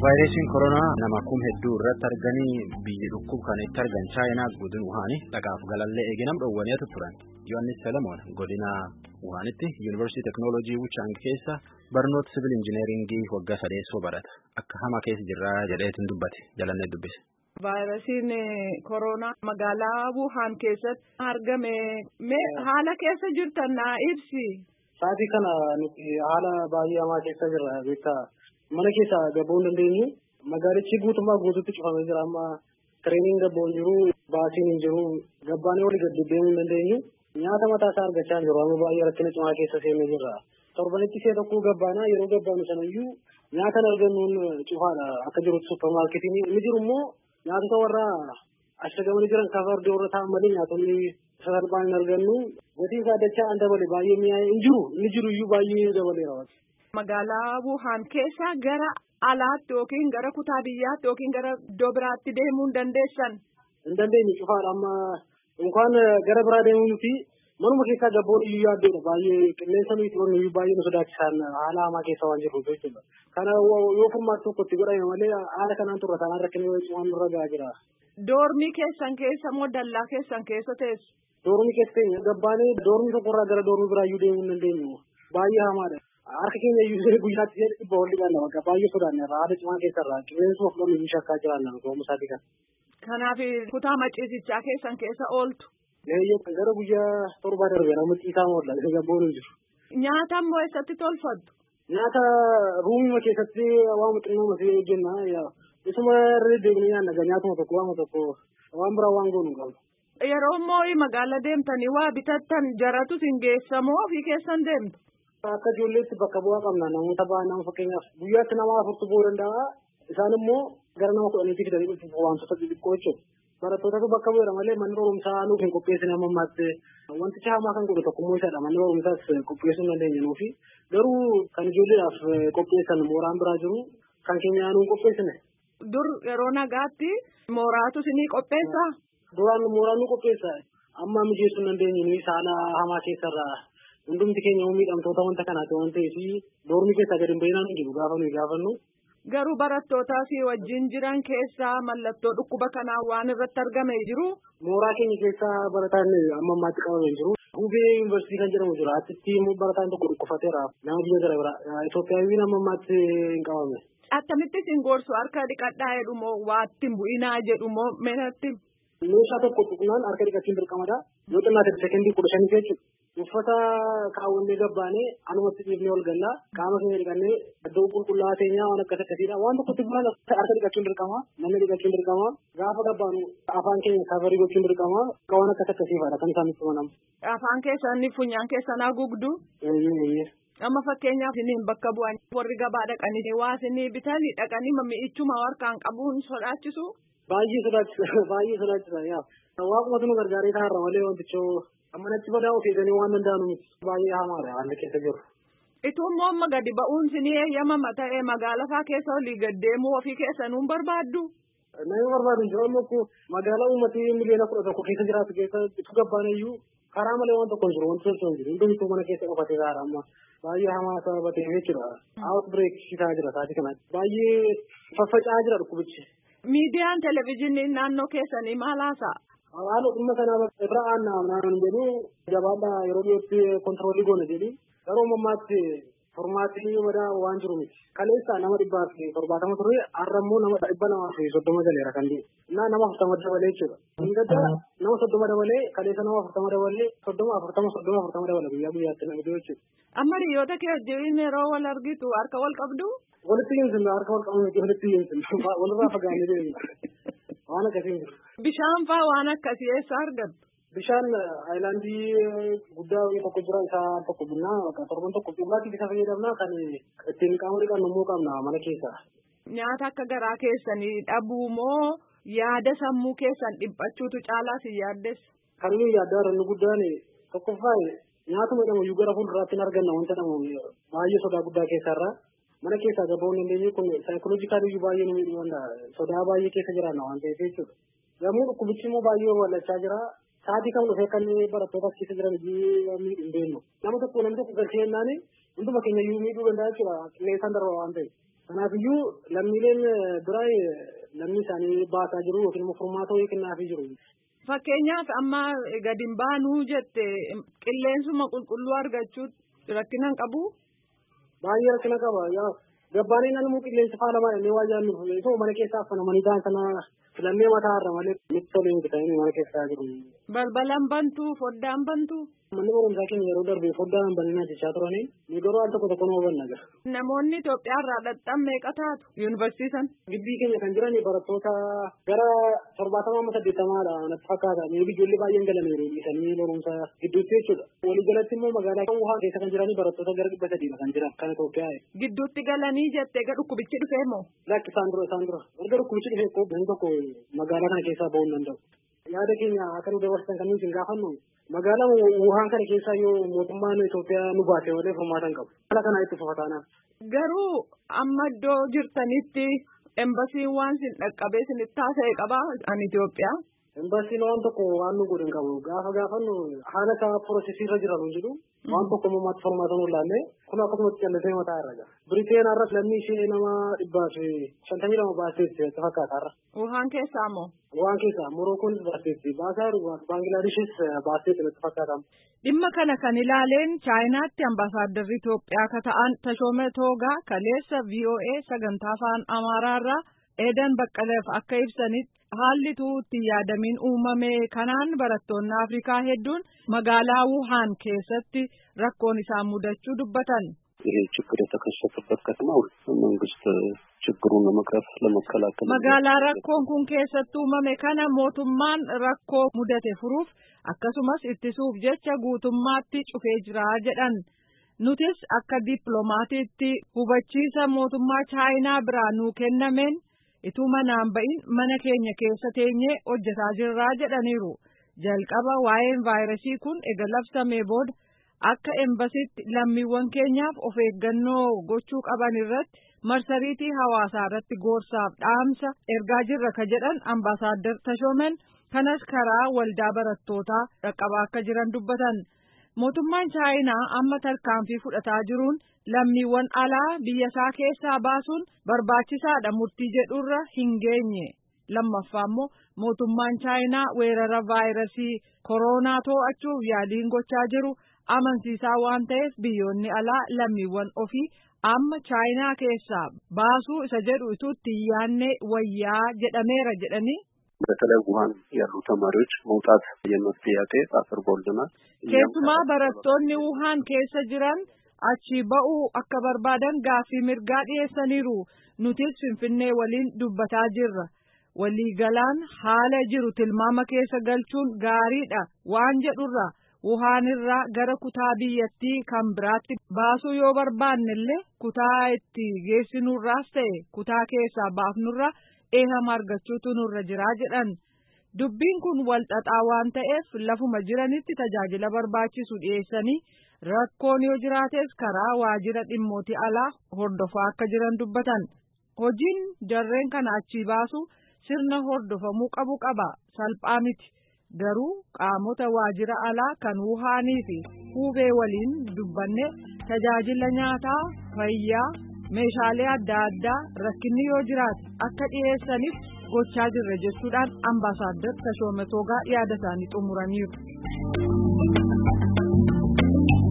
Vaayirasiin koronaa nama kum hedduu irratti arganii biyyi dhukkub kan itti argan Chaayinaa godina Wuhaanii dhagaaf galallee eeginam dhoowwaneetu turan. Yohaannis Selemoon godina Wuhaanitti Yuunivarsiitii Teknooloojii Wuchang keessa barnoota siviil injineeringii waggaa sadeessoo barata. Akka hamaa keessa jirraa jedheetiin dubbate jalannee dubbise. Vaayirasiin koronaa magaalaa Wuhan keessatti argame mee haala keessa jirtan naa ibsi. Sa'aatii kana nuti haala baay'ee hamaa keessa jirra beektaa. Mana keessa gabba'uu dandeenyu magaalichi guutummaa guutuutti cufamee jira amma tireeniin gabba'uun jiru baasiin hin jiru gabbaanee olii gad deemuu hin dandeenyu nyaata mataa isaa argachaa hin jiru amma baay'ee rakkina cimaa keessa seenee jirra torbanitti see tokko gabbaanaa yeroo gabbaanu sanayyuu nyaata argannuun cufaadha akka jirutti suppermaarketiin inni jiru immoo nyaatota warra ashagamanii jiran kaafardii warra ta'an malee nyaatonni salphaan hin argannu gatiin isaa dachaa an dabale baay'ee mi'aa hin jiru inni jiru iyyuu baay'ee dabaleera. Magaalaa Wuhan keessa gara alaatti yookiin gara kutaa biyyaatti yookiin gara iddoo biraatti deemuu hin dandeessan. Hin dandeenye cufaadha amma yookaan gara biraa deemuu nuti manuma keessaa gabboon iyyuu yaaddoodha baay'ee qilleensa nuyi turan iyyuu baay'ee nu sodaachisan haala hamaa keessa waan jirruuf jechuudha. Kana yoo furmaata tokkotti godhame malee haala kanaan turre kanaan rakkina cimaan nurra gahaa jira. Doormii keessan keessa moo dallaa keessan keessa teessu? Doormii keessa teenya gabbaanee doormii tokkorraa gara doormii biraa iyyuu deemuu hin dandeenyu baay'ee hamaadha. Harka keenya iyyuu guyyaatti dhibba wal dhiqanna bakka baay'ee sodaanne haala cimaa keessarraa qilleensa of dhoofne iyyuu shakkaa jiraanna goomuu isaatii kana. Kanaaf kutaa maciisichaa keessan keessa ooltu. Gara guyyaa torbaa darbeera maciisaa moolla gabboon hin jiru. Nyaata immoo eessatti tolfattu? Nyaata ruumuma keessatti waan xinnoo masee hojjenna isuma irra deemnee nyaanna nyaatuma tokko waan biraa waan goonu qabna. Yeroo immoo magaala deemtanii waa bitattan jaratu sin geessamoo ofii keessan deemtu? Akka ijoolleetti bakka bu'aa qabna namoota baay'inaan fakkeenyaaf guyyaatti nama afurtu bu'uu danda'a isaan immoo gara nama 10 fidanii dhufu wantoota xixiqqoo jechuudha. Barattootatu bakka bu'eera malee manni barumsaa nuuf hin qopheessine amma ammaatti wanticha hamaa kan godhu tokkummoo isaadha manni barumsaas qopheessuu hin dandeenye nuufi garuu kan ijoolleedhaaf qopheessan mooraan biraa jiru kan keenya nuun qopheessine. Dur yeroo nagaatti mooraatu isinii qopheessaa? Duraan mooraan nu qopheessa amma mijeessuu hin dandeenye nuyi haala hamaa keessarraa. Hundumti keenya miidhamtoota wanta kanaati waan ta'eef doormii keessaa gadi hin bahinaan hin jiru gaafa nuyi gaafannu. Garuu barattootaa fi wajjin jiran keessaa mallattoo dhukkuba kanaa waan irratti argame jiru. Mooraa keenya keessaa barataan amma ammaatti qabamee jiru. Hubee yuunivarsiitii kan jedhamu jira. Achitti barataan tokko dhukkufateera. Nama biyya gara biraa. Itoophiyaawwiin amma ammaatti hin qabame. Akkamitti isin gorsu harka dhiqadhaa jedhu moo waatti hin bu'inaa jedhu moo meenatti? Meeshaa tokko tuqnaan harka dhiqachuun dirqamadha. Yoo xinnaate sekendii 15 jechuudha. Uffata kaawwannee gabbaanee anumatti dhiifnee ol gallaa qaama keenya dhiqannee iddoo qulqullaa'aa teenyaa waan akkas akkasiidha waan tokkotti bulan harka dhiqachuun dirqama namni dhiqachuun dirqama gaafa gabbaanu afaan keenya kaafarii gochuun dirqama waan akkas akkasiifaadha kan isaan itti manamu. Afaan keessan funyaan keessan haguugdu. Amma fakkeenyaaf isiniin bakka bu'an warri gabaa dhaqanii waa isinii bitanii dhaqanii mi'ichuma harkaan qabuun sodaachisu. Baay'ee sodaachisa yaa waaqumatu nu gargaaree taa'arra malee wantichoo. Amma natti badaa of eeganii waan danda'anu miti baay'ee hamaadha haalli keessa jiru. Ituu immoo amma gadi ba'uun isinii eeyyamama ta'ee magaalaa fa'aa keessa olii gad deemuu ofii keessanuun barbaaddu? Nama barbaadu jiru amma magaalaa uummatii miliyoona 11 keessa jiraatu keessa itti gabbaaneyyuu karaa malee waan tokko hin jiru wanti tolchu hin jiru hundumtuu mana keessa qofatee taa'aadha amma baay'ee hamaa sababa ta'eef jechuudha. Outbreak shitaa jira sa'aatii kanatti baay'ee faffaca'aa jira dhukkubichi. Miidiyaan televezyiinii naannoo keessanii maal haasa'a? Haala dhimma kanaa irra aannan jedhu jabaadhaa yeroo dhiyootti kontiroolii goona jedhi yeroo ammaatti formaatii madaa waan jiru miti. Kaleessa nama 170 ture har'a immoo nama 230 galeera kan jiru. Nama 40 dabalee jechuudha. Hingadda nama 30 dabalee kaleessa nama 40 dabalee 30 dabala guyyaa guyyaatti nama jechuudha. Amma hiriyoota kee wajjin yeroo wal argitu harka wal qabdu? Walitti hiinsinna harka wal qabu miti walitti hiinsinna walirraa fagaannee deemna. Waan akkasii jiru. Bishaan fa'aa waan akkasii eessa argattu? Bishaan haayilaandii guddaa tokko jira isaa tokko binnaa torban tokko dhugaatii isa fayyadamna kan ittiin qaama dhiqannu immoo qabna mana keessa. Nyaata akka garaa keessanii dhabuu moo yaada sammuu keessan dhiphachuutu caalaa si yaaddeessa? Kan inni yaaddaa jiru guddaan tokkoffaa nyaatuma jedhamu gara fuulduraatti hin arganna wanta jedhamu baay'ee sodaa guddaa keessarraa. Mana keessaa gabaa'uu dandeenyu kun saayikoloojikaalii baay'ee nu miidhuu danda'a. Sodaa baay'ee keessa jiraanna waan ta'eef jechuudha. Yommuu dhukkubichi immoo baay'ee wallachaa jira. Sa'aatii kam dhufee kan barattoota keessa jiran miidhuu hin beeknu. Namni tokko galchee jennaan hunduma keenya iyyuu miidhuu danda'a jechuudha. Qilleensaan darba waan ta'eef. Kanaafiyyuu lammiileen biraa namni isaanii baasaa jiru yookiin immoo furmaata wayii kennaafii jiru. Fakkeenyaaf amma gadi hin baanuu jette qilleensuma qulqulluu argachuu rakkina qabu. Baay'ee rakkina qaba. Gabbaaneen namuu qilleensa faalamaa illee waa jaannuuf osoo mana keessaa affanamanii ta'an sana filannee mataa irra malee nutti tolee hin bitanii mana keessaa jiru. Balbalaan bantuu foddaan bantuu. Manni barumsaa keenya yeroo darbe foddaan banninaa jechaa turanii ni garuu al tokko nu hubanna jira. Namoonni Itoophiyaa irraa dhaqxan meeqa taatu yuunivarsiitii? Gibbii keenya kan jiran barattoota gara 70-80dha natti fakkaata. Ijoollee baay'een galaniiru dhiisanii barumsa gidduutti jechuudha. Walii galatti immoo magaalaa Wuhaan keessa kan jiran barattoota gara 300 kan jiran kan Itoophiyaa. Gidduutti galanii jettee gara dhukkubichi dhufee moo? Lakki isaan dura. Erga dhukkubichi dhufee namni tokko magaalaa kana keessaa ba'uu hin danda'u. Yaada keenya akka nu dabarsan kan nuti hin gaafannu. Magaalaa Wuhaan kana keessaa yoo mootummaan Itoophiyaa nu baase malee furmaata hin qabu. Haala kanaa itti fufataanaaf. Garuu amma iddoo jirtanitti embasiin waan sin dhaqqabee sinitti taasise qabaa an Itoophiyaa. Embasiin waan tokko waan nu godhan qabu. Gaafa gaafannu haala isaa piroosesii irra jiran jedhu waan tokko mammaatti furmaata nu laallee kun akkasumatti callisee mataa irra jira. Biriteen har'a lammii ishee nama 152 baasteetti itti fakkaata har'a. Wuhaan keessaa moo? Wuhaan keessaa Morookoon baasteetti. Baasaa Baanglaadeshis baasteetti itti fakkaata. Dhimma kana kan ilaaleen Chaayinaatti ambaasaaddarri Itoophiyaa akka ta'an Tashoomee Toogaa kaleessa VOA sagantaa afaan Amaaraarraa Eedan Baqqaleef akka ibsanitti haalli itti yaadamiin uumame kanaan barattoonni Afrikaa hedduun magaalaa Wuhaan keessatti rakkoon isaan mudachuu dubbatan. ይሄ ችግር የተከሰተበት ከተማ መንግስት ችግሩን ለመከላከል magaalaa rakkoon kun keessatti uumame kana mootummaan rakkoo mudate furuuf akkasumas ittisuuf jecha guutummaatti cufee jira jedhan. Nutis akka dippiloomaatiitti hubachiisa mootummaa Chaayinaa biraa nuu kennameen ituu manaan ba'in mana keenya keessa teenyee hojjetaa jirraa jedhaniiru. Jalqaba waa'een vaayirasii kun ega labsamee booda akka embasiitti lammiiwwan keenyaaf of eeggannoo gochuu qaban irratti marsariitii hawaasaa irratti gorsaaf dhaamsa ergaa jirra ka jedhan ambaasaadder Tashoomeen kanas karaa waldaa barattootaa dhaqqabaa akka jiran dubbatan. Mootummaan Chaayinaa amma tarkaanfii fudhataa jiruun lammiiwwan alaa biyya isaa keessaa baasuun barbaachisaadha murtii jedhurra hin geenye. Lammaffaa immoo mootummaan Chaayinaa weerara vaayirasii koronaa to'achuuf yaaliin gochaa jiru amansiisaa waan ta'eef biyyoonni alaa lammiiwwan ofii amma Chaayinaa keessaa baasuu isa jedhu ituutti yaannee wayyaa jedhameera jedhanii. በተለይ ውሃን ያሉ ተማሪዎች መውጣት የመፍትሄ አቅርቦልናል። keessumaa barattoonni Wuhaan keessa jiran achi ba'uu akka barbaadan gaaffii mirgaa dhiyeessaniiru. Nutis Finfinnee waliin dubbataa jirra. Waliigalaan haala jiru tilmaama keessa galchuun gaariidha waan jedhurra Wuhaan irraa gara kutaa biyyattii kan biraatti baasuu yoo barbaannellee kutaa itti geessinurraas ta'e kutaa keessaa baafnurra eehama argachuutu nurra jiraa jedhan. Dubbiin kun wal xaxaa waan ta'eef lafuma jiranitti tajaajila barbaachisu dhiyeessanii rakkoon yoo jiraates karaa waajjira dhimmooti alaa hordofaa akka jiran dubbatan. Hojiin jarreen kana achii baasu sirna hordofamuu qabu qaba salphaa miti. Garuu qaamota waajjira alaa kan Wuhaanii fi Hubee waliin dubbanne tajaajila nyaataa, fayyaa, meeshaalee adda addaa rakkinni yoo jiraate akka dhiyeessaniif gochaa jirra jechuudhaan ambaasaadder Tashoomee Toogaa yaada isaanii xumuraniiru.